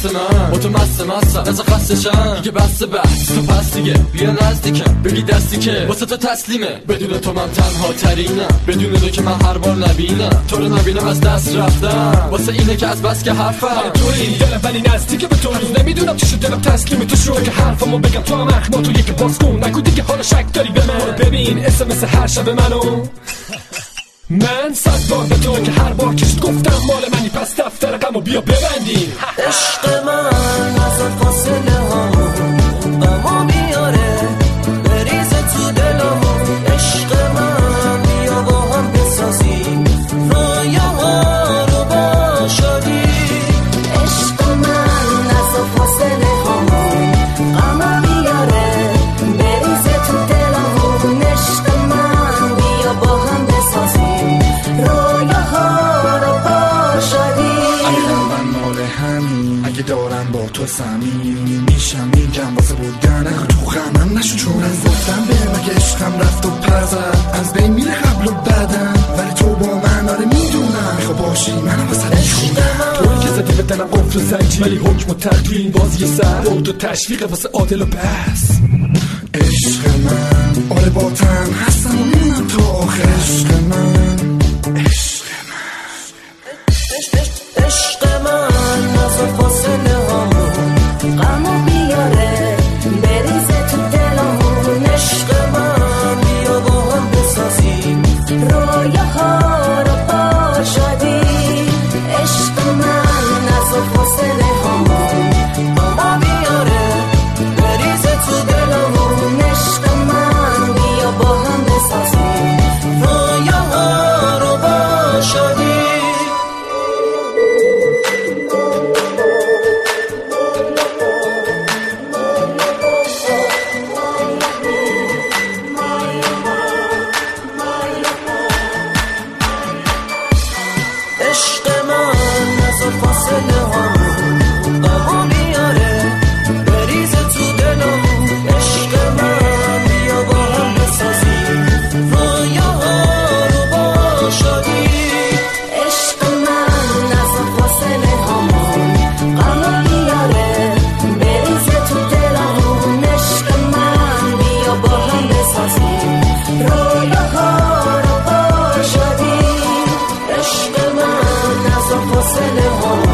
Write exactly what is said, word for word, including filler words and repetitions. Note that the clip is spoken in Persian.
دست من با تو مست مستم از خسته شم دیگه بس بس تو پس دیگه بیا نزدیکم بگی دستی که واسه تو تسلیمه بدون تو من تنها ترینم بدون تو که من هر بار نبینم تو رو نبینم از دست رفتم واسه اینه که از بس که حرفم تو این دلم ولی نزدیکه به تو هنوز نمیدونم چی شد دلم تسلیم تو شو که حرفمو بگم تو هم اخ ما تو یک باز کن نگو دیگه حالا شک داری به من ببین اس ام اس هر شب منو من صد بار به تو که هر بار کشت گفتم مال منی پس دفتر غمو بیا ببندیم عشق من از فاصله ها غمو بیاره بریزه تو دلمون عشق من بیا با هم بسازیم رویاها رو با شادی عشق من از فاصله ها غمو بیاره بریزه تو دلمون عشق من بیا با هم بسازیم رویاها رو با شادی اگه دارم با تو صمیم میشم میگم واسه بودن اگه تو غمم نشو چون از گفتم به مگه عشقم رفت و پرزد از بین میره قبل و بعدم ولی تو با من آره میدونم میخوا باشی منم واسه میخونم توی که زدی به دلم قفل و زنجیر ولی حکم و تقدیر بازی سر بود و تشویق واسه عادل و بس عشق من آره با تن هستم و میمونم تا آخر عشق من عشق من عشق من از فاصله ها غمو بیاره بریزه تو دلمون عشق من بیا با هم بسازیم رویاها رو با شادی عشق من از فاصله ها غمو بیاره بریزه تو دلمون عشق من بیا با هم بسازیم رویاها رو با شادی عشق من از فاصله ها غمو بیاره بریزه تو دلمون عشق من بیا با هم بسازیم رویاها رو با شادی عشق من از فاصله ها غمو بیاره بریزه تو دلمون عشق من بیا با هم بسازیم رویاها رو با شادی عشق من از فاصله ها